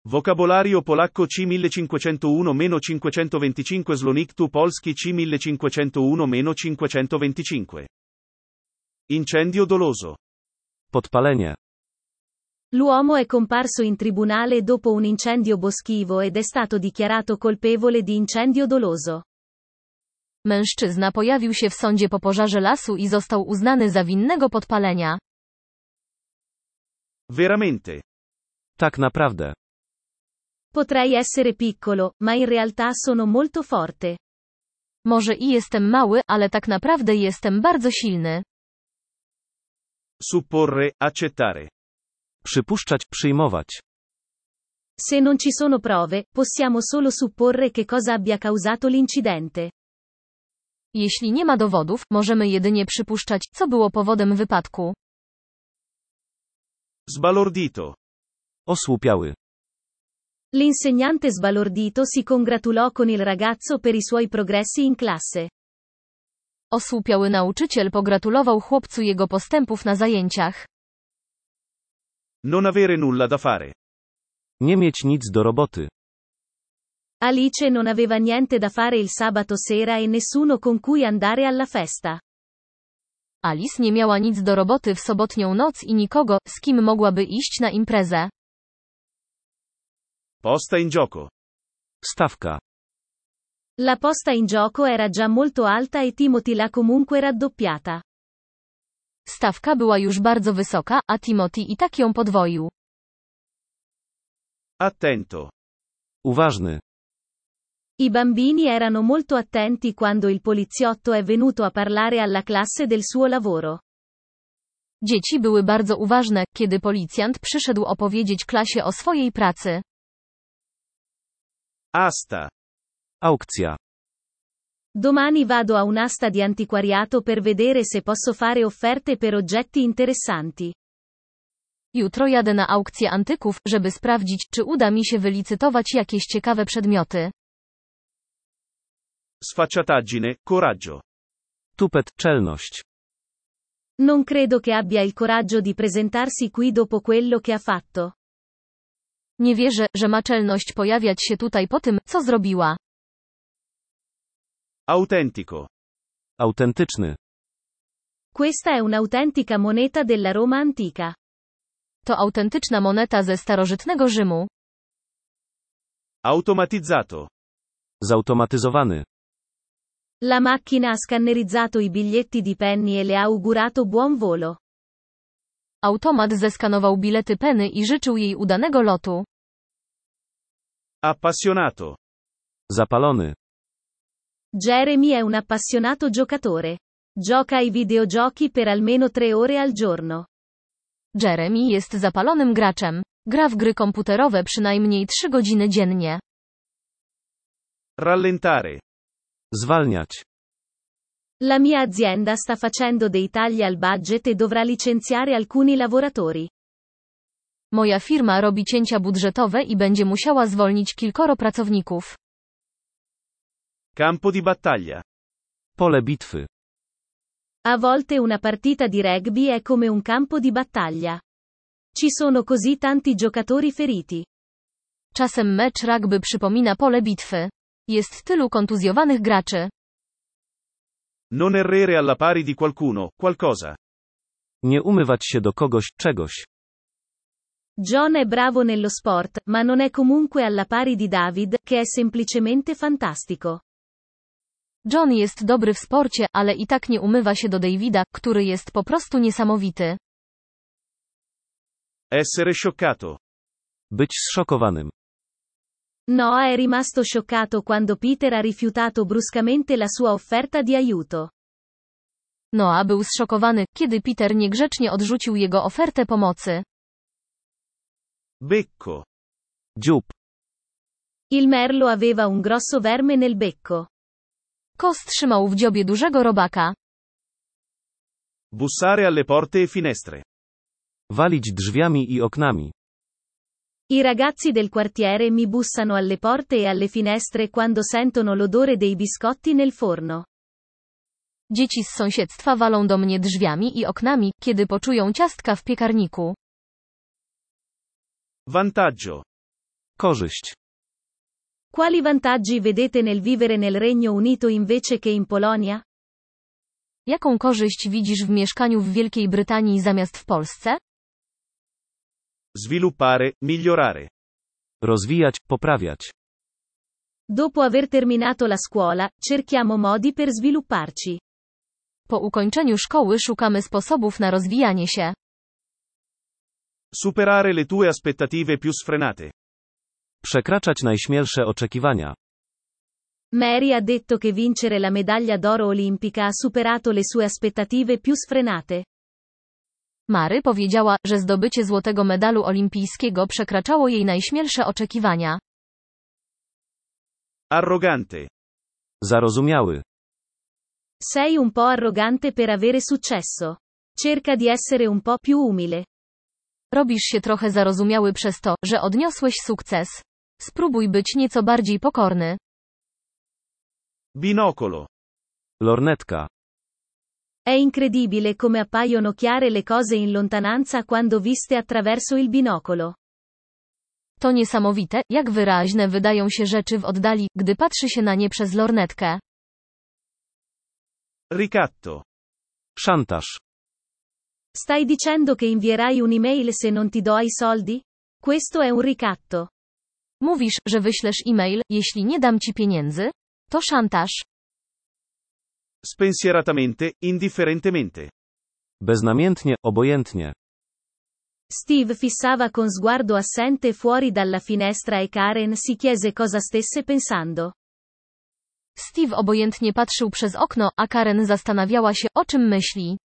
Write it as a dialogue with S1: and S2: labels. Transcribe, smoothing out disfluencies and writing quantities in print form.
S1: Vocabolario polacco C1501-525 Zloniktu polski C1501-525. Incendio doloso.
S2: Podpalenie.
S3: L'uomo è comparso in tribunale dopo un incendio boschivo ed è stato dichiarato colpevole di incendio doloso.
S4: Mężczyzna pojawił się w sądzie po pożarze lasu i został uznany za winnego podpalenia.
S1: Veramente.
S2: Tak naprawdę.
S3: Potrei essere piccolo, ma in realtà sono molto forte.
S4: Może i jestem mały, ale tak naprawdę jestem bardzo silny.
S1: Supporre, accettare.
S2: Przypuszczać, przyjmować.
S3: Se non ci sono prove, possiamo solo supporre che cosa abbia causato l'incidente.
S4: Jeśli nie ma dowodów, możemy jedynie przypuszczać, co było powodem wypadku.
S1: Sbalordito.
S2: Osłupiały.
S3: L'insegnante sbalordito si congratulò con il ragazzo per i suoi progressi in classe.
S4: Osłupiały nauczyciel pogratulował chłopcu jego postępów na zajęciach.
S1: Non avere nulla da fare.
S2: Nie mieć nic do roboty.
S3: Alice non aveva niente da fare il sabato sera e nessuno con cui andare alla festa.
S4: Alice nie miała nic do roboty w sobotnią noc i nikogo, z kim mogłaby iść na imprezę.
S1: Posta in gioco.
S2: Stawka.
S3: La posta in gioco era già molto alta e Timothy l'ha comunque raddoppiata.
S4: Stawka była już bardzo wysoka, a Timothy i tak ją podwoił.
S1: Attento.
S2: Uważny.
S3: I bambini erano molto attenti quando il poliziotto è venuto a parlare alla classe del suo lavoro.
S4: Dzieci były bardzo uważne, kiedy policjant przyszedł opowiedzieć klasie o swojej pracy.
S1: Asta.
S2: Aukcja.
S3: Domani vado a un'asta di antiquariato per vedere se posso fare offerte per oggetti interessanti.
S4: Jutro jadę na aukcję antyków, żeby sprawdzić, czy uda mi się wylicytować jakieś ciekawe przedmioty.
S1: Sfacciataggine, coraggio.
S2: Tupet, czelność.
S3: Non credo che abbia il coraggio di presentarsi qui dopo quello che ha fatto.
S4: Nie wierzę, że ma czelność pojawiać się tutaj po tym, co zrobiła.
S1: Autentico.
S2: Autentyczny.
S3: Questa è un'autentica moneta della Roma antica.
S4: To autentyczna moneta ze starożytnego Rzymu.
S1: Automatizzato.
S2: Zautomatyzowany.
S3: La macchina ha scannerizzato i biglietti di Penny e le ha augurato buon volo.
S4: Automat zeskanował bilety Penny i życzył jej udanego lotu.
S1: Appassionato.
S2: Zapalony.
S3: Jeremy è un appassionato giocatore. Gioca ai videogiochi per almeno 3 ore al giorno.
S4: Jeremy jest zapalonym graczem. Gra w gry komputerowe przynajmniej 3 godziny dziennie.
S1: Rallentare.
S2: Zwalniać.
S3: La mia azienda sta facendo dei tagli al budget e dovrà licenziare alcuni lavoratori.
S4: Moja firma robi cięcia budżetowe i będzie musiała zwolnić kilkoro pracowników.
S1: Campo di battaglia.
S2: Pole bitwy.
S3: A volte una partita di rugby è come un campo di battaglia. Ci sono così tanti giocatori feriti.
S4: Czasem mecz rugby przypomina pole bitwy. Jest tylu kontuzjowanych graczy.
S1: Non errere alla pari di qualcuno, qualcosa.
S2: Nie umywać się do kogoś, czegoś.
S3: John è bravo nello sport, ma non è comunque alla pari di David, che è semplicemente fantastico.
S4: John jest dobry w sporcie, ale i tak nie umywa się do Davida, który jest po prostu niesamowity.
S1: Essere scioccato.
S2: Być zszokowanym.
S3: Noah è rimasto scioccato quando Peter ha rifiutato bruscamente la sua offerta di aiuto.
S4: Noah był zszokowany, kiedy Peter niegrzecznie odrzucił jego ofertę pomocy.
S1: Becco.
S2: Dziób.
S3: Il merlo aveva un grosso verme nel becco.
S4: Kos trzymał w dziobie dużego robaka.
S1: Bussare alle porte e finestre.
S2: Walić drzwiami i oknami.
S3: I ragazzi del quartiere mi bussano alle porte e alle finestre quando sentono l'odore dei biscotti nel forno.
S4: Dzieci z sąsiedztwa walą do mnie drzwiami i oknami, kiedy poczują ciastka w piekarniku.
S1: Vantaggio.
S2: Korzyść.
S3: Quali vantaggi vedete nel vivere nel Regno Unito invece che in Polonia?
S4: Jaką korzyść widzisz w mieszkaniu w Wielkiej Brytanii zamiast w Polsce?
S1: Sviluppare, migliorare.
S2: Rozwijać, poprawiać.
S3: Dopo aver terminato la scuola, cerchiamo modi per svilupparci.
S4: Po ukończeniu szkoły szukamy sposobów na rozwijanie się.
S1: Superare le tue aspettative più sfrenate.
S2: Przekraczać najśmielsze oczekiwania.
S3: Mary ha detto che vincere la medaglia d'oro olimpica ha superato le sue aspettative più sfrenate.
S4: Mary powiedziała, że zdobycie złotego medalu olimpijskiego przekraczało jej najśmielsze oczekiwania.
S1: Arrogante.
S2: Zarozumiały.
S3: Sei un po' arrogante per avere successo. Cerca di essere un po' più umile.
S4: Robisz się trochę zarozumiały przez to, że odniosłeś sukces. Spróbuj być nieco bardziej pokorny.
S1: Binocolo.
S2: Lornetka.
S3: È incredibile come appaiono chiare le cose in lontananza quando viste attraverso il binocolo.
S4: To niesamowite, jak wyraźne wydają się rzeczy w oddali, gdy patrzy się na nie przez lornetkę.
S1: Ricatto.
S2: Szantaż.
S3: Stai dicendo che invierai un'email se non ti do i soldi? Questo è un ricatto.
S4: Mówisz, że wyślesz e-mail, jeśli nie dam ci pieniędzy? To szantaż.
S1: Spensieratamente, indifferentemente.
S2: Beznamiętnie, obojętnie.
S3: Steve fissava con sguardo assente fuori dalla finestra e Karen si chiese cosa stesse pensando.
S4: Steve obojętnie patrzył przez okno, a Karen zastanawiała się, o czym myśli.